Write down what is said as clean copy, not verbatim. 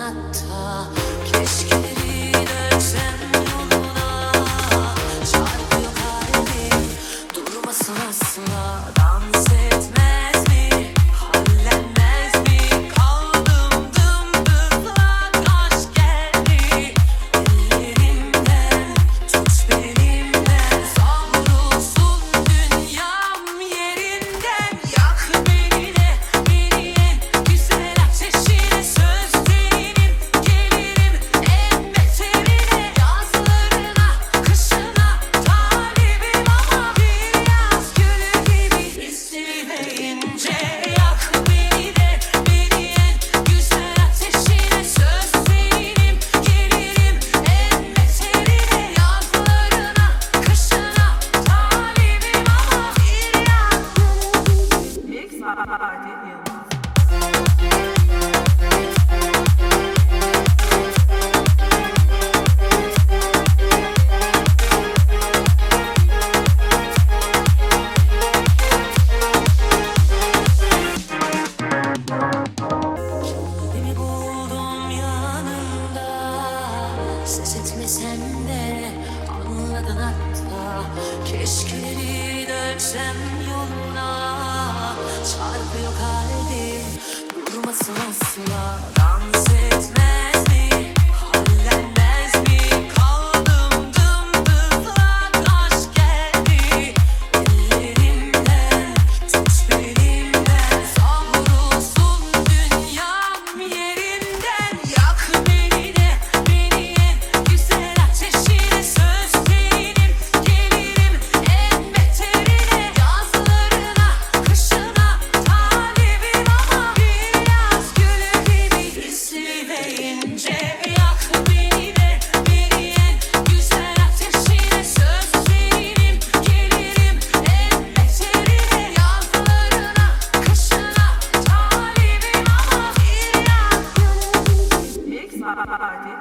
hatta. Keşke geri dönsem yoluna. Çarpıyor kalbim, durmasın asla. Dans etmez mi, hallenmez mi? Kaldım dımdızlak, aşk geldi ellerimden. Tut belimden, savrulsun dünyam yerinden. Yak beni de, beni en güzel ateşine. Söz veririm, gelirim en beterine. Yazlarına, kışına talibim ama bir yaz gülü gibi hissedince. Yak beni de, beni en güzel ateşine. Söz veririm, gelirim en beterine. Yazlarına, kışına talibim ama bir yaz gülü gibi. Beni buldum yanında, ses etmesem de anladın hatta. Keşke geri dönsem yoluna. Çarpıyor kalbim, durmasın asla. Dans etmez mi, hallenmez mi? Kaldım dımdızlak, aşk geldi ellerimden. Tut belimden, savrulsun dünyam yerinden. Yak beni de, beni en güzel ateşine. Söz veririm, gelirim en beterine. Yazlarına, kışına talibim ama bir yaz gülü gibi hissedince. Yak beni de, beni en güzel ateşine. Söz veririm, gelirim en beterine. Yazlarına, kışına talibim ama bir yaz gülü gibi.